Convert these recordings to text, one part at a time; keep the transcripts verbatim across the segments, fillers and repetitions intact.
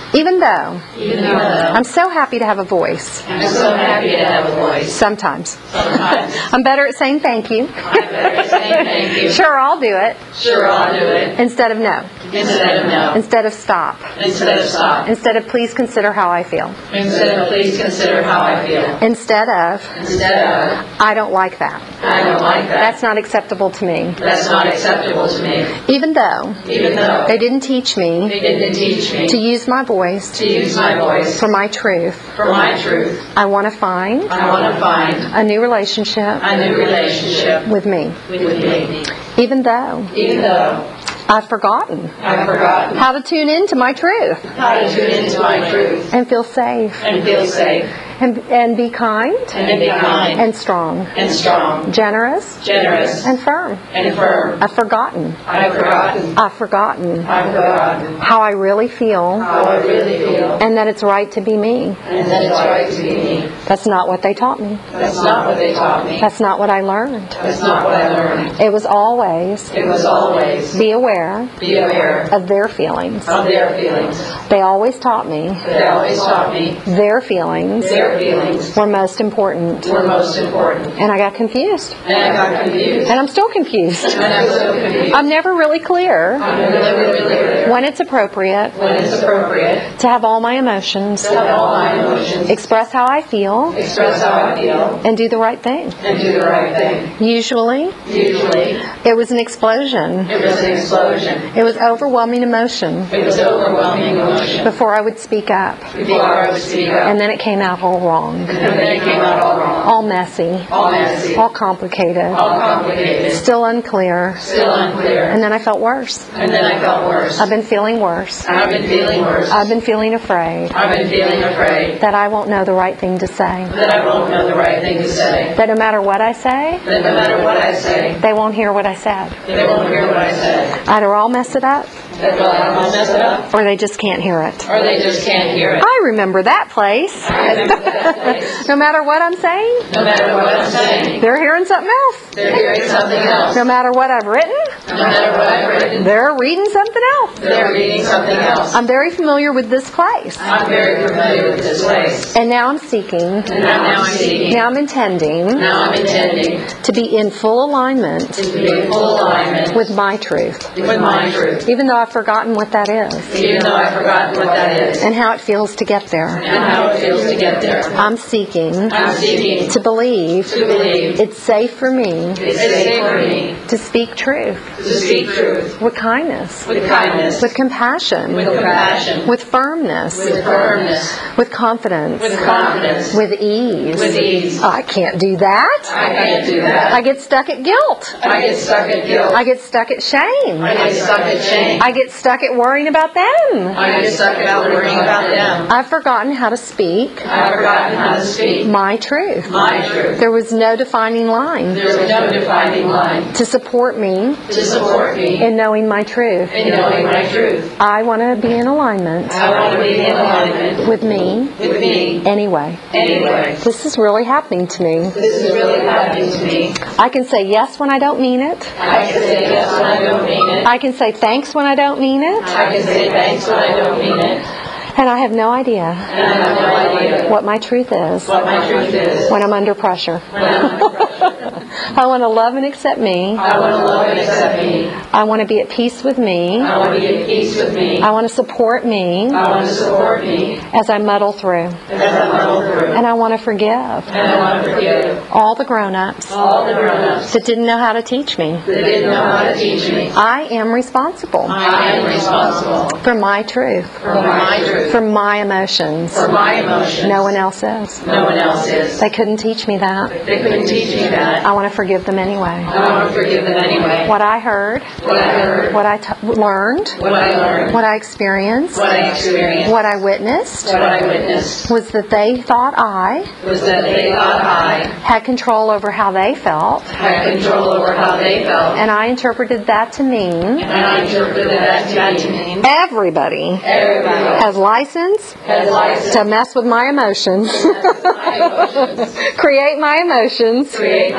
Even though, Even though I'm so happy to have a voice. I'm so happy to have a voice. Sometimes. Sometimes I'm better at saying thank you. I'm better at saying thank you. Sure, I'll do it. Sure, I'll do it. Instead of no. Instead of no. Instead of stop. Instead of stop. Instead of please consider how I feel. Instead of please consider how I feel. Instead of Instead of I don't like that. I don't like that. That's not acceptable to me. That's not acceptable to me. Even though Even though they didn't teach me they didn't teach me to use my voice to use my voice for my truth, for my truth, I want to find I want to find a new relationship a new relationship with me. with me. Even though Even though I've forgotten I've forgotten how to tune into my truth how to tune into my truth and feel safe and feel safe and, and be kind and be kind and strong, and strong, generous generous and firm. and firm. I've forgotten. I've forgotten. I've forgotten I've forgotten how I really feel how I really feel, and that it's right to be me. and that it's right to be me. That's not what they taught me. That's not what they taught me. That's not what I learned. That's not what I learned. It was always It was always be aware be aware of their feelings. of their feelings. They always taught me They always taught me their feelings their feelings were most important. were most important. And I got confused. And I got confused. And I'm still confused. And I'm so confused. I'm never really clear I'm never really clear when it's appropriate when it's appropriate to have all my emotions, to have all my emotions, express how I feel, express how I feel, and do the right thing. and do the right thing. Usually, Usually, it was an explosion. it was an explosion. It was overwhelming emotion It was overwhelming emotion before I would speak up. before I would speak up. And then it came out all wrong, And then it came out all wrong, all messy, all messy, all complicated, all complicated, still unclear. still unclear. And then I felt worse. And then I felt worse. I've been feeling worse. I've been feeling worse. I've been feeling afraid I've been feeling afraid that I won't know the right thing to say. that I won't know the right thing to say. That no matter what I say, That no matter what I say, they won't hear what I said. they won't hear what I said. Either I'll mess it up, That I'll mess it up, or they just can't hear it. or they just can't hear it. I remember that place. I remember that place. No matter what I'm saying, No matter what I'm saying, they're hearing something else. they're hearing something else. No matter what I've written, No matter what I've written, they're reading something else. they're reading something else. I'm very familiar with this place. I'm very familiar with this place. And now I'm seeking, And now, now I'm seeking, now I'm intending now I'm intending to be in full alignment to be in full alignment with my truth, with my truth, even though I've forgotten what that is even though I've forgotten what that is and how it feels to get there. and how it feels to get there. I'm seeking I'm seeking to believe to believe it's safe for me it's safe for me to speak truth to speak truth with kindness, with kindness, with compassion, with compassion, with firmness, with firmness, with confidence, with confidence, with ease. with ease. Oh, I can't do that. I can't do that. I get stuck at guilt. I get stuck at guilt. I get stuck at shame. I get stuck at shame. I get stuck at worrying about them. I get stuck at worrying about them. I've forgotten how to speak I've forgotten how to speak my truth. my truth. There was no defining line There's no defining line to support me to support me in knowing my truth. in knowing my truth. I want to be in alignment I want to be in alignment with me with me anyway. anyway. This is really happening to me. This is really happening to me. I can say yes when I don't mean it. I can say yes when I don't mean it. I can say thanks when I don't mean it. I can say thanks when I don't mean it. And I have no idea And I have no idea what my truth is what my truth is when I'm under pressure. when I'm under pressure. I want to love and accept me. I want to love and accept me. I want to be at peace with me. I want to be at peace with me. I want to support me I want to support me as I muddle through. as I muddle through. And I want to forgive And I want to forgive all the grown-ups all the grown-ups that didn't know how to teach me. that didn't know how to teach me. I am responsible I am responsible for my truth, for my truth, for my emotions. for my emotions. No one else is. No one else is. They couldn't teach me that. They couldn't teach me that. I want to forgive them anyway. I want to forgive them anyway. What I heard, What I heard, what I t- learned, what I learned, what I experienced, what I experienced, what I witnessed what I witnessed was that they thought I was that they thought I had control over how they felt, had control over how they felt. and I interpreted that to mean And I interpreted that to mean everybody everybody has license has license to mess with my emotions, my emotions, create my emotions, create my emotions,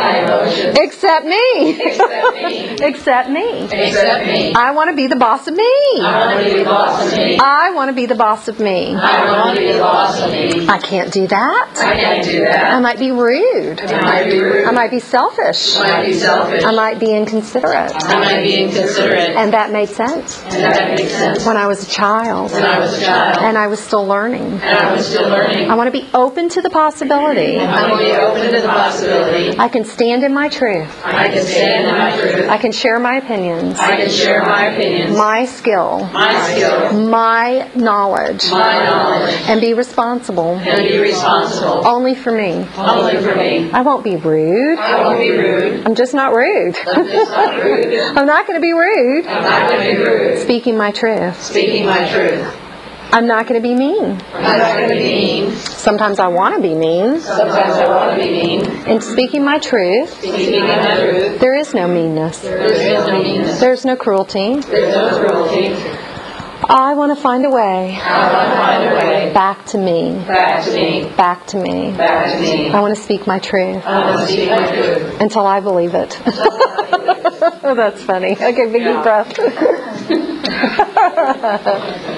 emotions Except me. except me. Except me. Except me. I want to be the boss of me. I want to be the boss of me. I want to be the boss of me. I want to be the boss of me. I can't do that. I can't do I that. might be rude. I might be rude. I might be selfish. I might be selfish. I might be inconsiderate. I might be inconsiderate. And that made sense And that makes sense. when I was a child. When I was a child. And I was still learning. And I was still learning. I want to be open to the possibility. I want to be open to the possibility. I can stand in my truth. I can stand in my truth. I can share my opinions, I can share my opinions. my skill, My skill. my knowledge, My knowledge. and be responsible And be responsible. only for me. Only for me. I won't be rude. I won't be rude. I'm just not rude. I'm just not rude. I'm not going to be rude. I'm not going to be rude. Speaking my truth. Speaking my truth. I'm not going to be mean. I'm not going to be mean. Sometimes I want to be mean. Sometimes I want to be mean. In speaking my truth, Speaking my truth. there is no meanness. There is no meanness. There's no cruelty. There's no cruelty. I want to find a way I want to find a way back to me. back to me. Back to me. Back to me. I want to speak my truth I want to speak my truth. until I believe it. Oh, that's funny. Okay, big deep breath.